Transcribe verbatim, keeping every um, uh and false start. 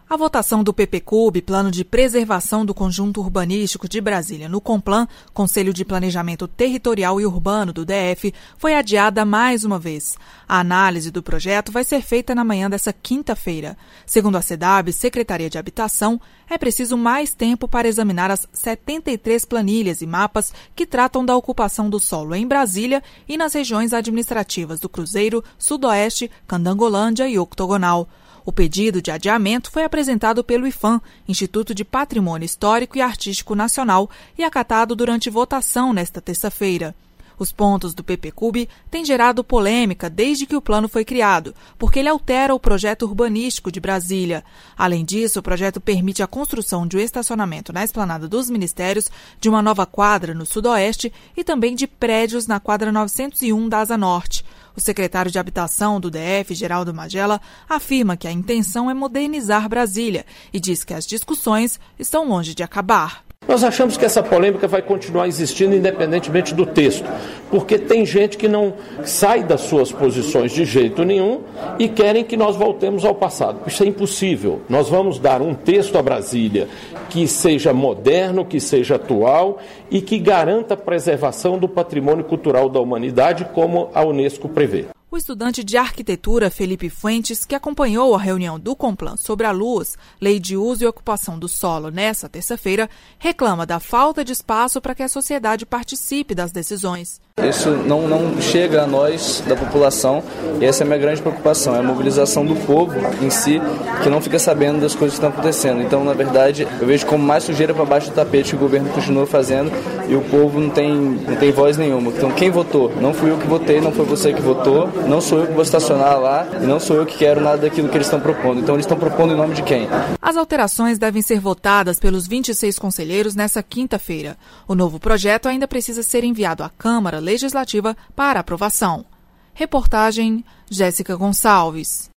A votação do P P C U B, Plano de Preservação do Conjunto Urbanístico de Brasília, no CONPLAN, Conselho de Planejamento Territorial e Urbano do D F, foi adiada mais uma vez. A análise do projeto vai ser feita na manhã dessa quinta-feira. Segundo a SEDAB, Secretaria de Habitação, é preciso mais tempo para examinar as setenta e três planilhas e mapas que tratam da ocupação do solo em Brasília e nas regiões administrativas do Cruzeiro, Sudoeste, Candangolândia e Octogonal. O pedido de adiamento foi apresentado pelo IPHAN, Instituto de Patrimônio Histórico e Artístico Nacional, e acatado durante votação nesta terça-feira. Os pontos do P P C U B têm gerado polêmica desde que o plano foi criado, porque ele altera o projeto urbanístico de Brasília. Além disso, o projeto permite a construção de um estacionamento na esplanada dos Ministérios, de uma nova quadra no Sudoeste e também de prédios na quadra novecentos e um da Asa Norte. O secretário de Habitação do D F, Geraldo Magela, afirma que a intenção é modernizar Brasília e diz que as discussões estão longe de acabar. Nós achamos que essa polêmica vai continuar existindo independentemente do texto, porque tem gente que não sai das suas posições de jeito nenhum e querem que nós voltemos ao passado. Isso é impossível. Nós vamos dar um texto a Brasília que seja moderno, que seja atual e que garanta a preservação do patrimônio cultural da humanidade, como a Unesco prevê. O estudante de arquitetura Felipe Fuentes, que acompanhou a reunião do CONPLAN sobre a L U S, Lei de Uso e Ocupação do Solo, nesta terça-feira, reclama da falta de espaço para que a sociedade participe das decisões. Isso não, não chega a nós, da população, e essa é a minha grande preocupação, é a mobilização do povo em si, que não fica sabendo das coisas que estão acontecendo. Então, na verdade, eu vejo como mais sujeira para baixo do tapete que o governo continua fazendo e o povo não tem, não tem voz nenhuma. Então, quem votou? Não fui eu que votei, não foi você que votou, não sou eu que vou estacionar lá e não sou eu que quero nada daquilo que eles estão propondo. Então, eles estão propondo em nome de quem? As alterações devem ser votadas pelos vinte e seis conselheiros nesta quinta-feira. O novo projeto ainda precisa ser enviado à Câmara Legislativa para aprovação. Reportagem Jéssica Gonçalves.